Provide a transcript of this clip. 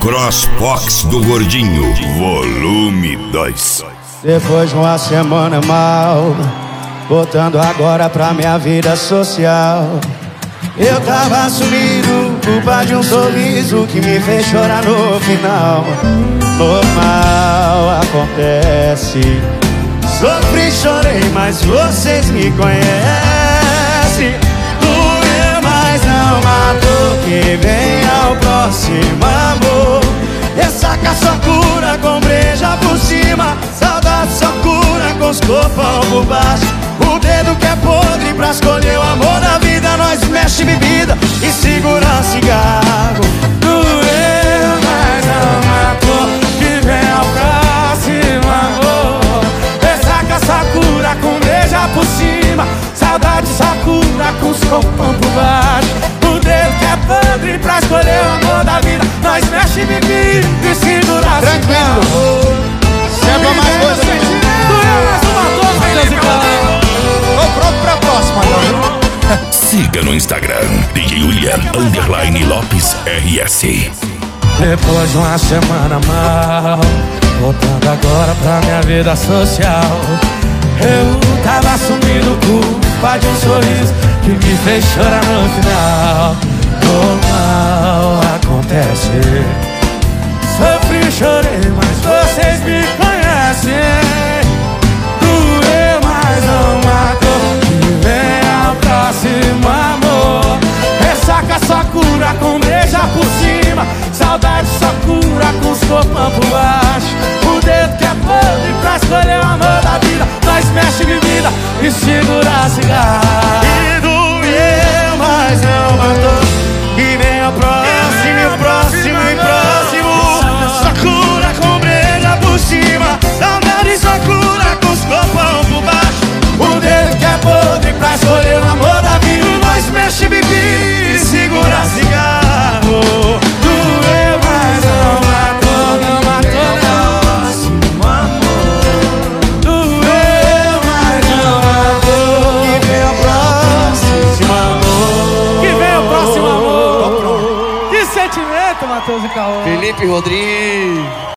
Crossbox do Gordinho, volume 2. Depois de uma semana mal, voltando agora pra minha vida social. Eu tava sumido, culpa de um sorriso que me fez chorar no final. Normal, acontece. Sofri, chorei, mas vocês me conhecem. Doeu, mas não matou. Que venha o próximo amor. Ressaca só cura com breja por cima. Saudade só cura com os corpão por baixo. O dedo que é podre pra escolher o amor da vida. Nós mexe bebida e segura cigarro. Doeu, mas não matou. Que venha o próximo amor. Ressaca só cura com breja por cima. Saudade só cura com os corpão por baixo. O dedo que é podre pra escolher o amor da vida. Nós mexe bebida e segura tranquilo. Serve mais coisa, né? Doeu, mas não matou, Matheus. Tô pronto pra próxima, galera. Siga no Instagram, DJ William_Lopes RS. Depois de uma semana mal, voltando agora pra minha vida social. Eu tava sumindo, culpa de um sorriso que me fez chorar no final. Normal, acontece. Sofri, chorei, mas vocês me conhecem. Doeu, mas não matou. Que venha o próximo amor. Ressaca só cura com breja por cima. Saudade só cura com os corpão por baixo. O dedo que é podre pra escolher o amor da vida. Nós mexe bebida e segura cigarro. E doeu, mas não matou. E vem o próximo, e o próximo, e próximo. Só cura com breja por cima. Saudade só cura com os corpão por baixo. O dedo que é podre pra escolher o amor da vida. Nós mexe bebida e segura cigarro. Doeu, mas não matou, não matou, não. Doeu, mas não matou. Que vem o próximo amor. Que vem o próximo amor. Que sentimento, Matheus e Caô. Felipe Rodrigues.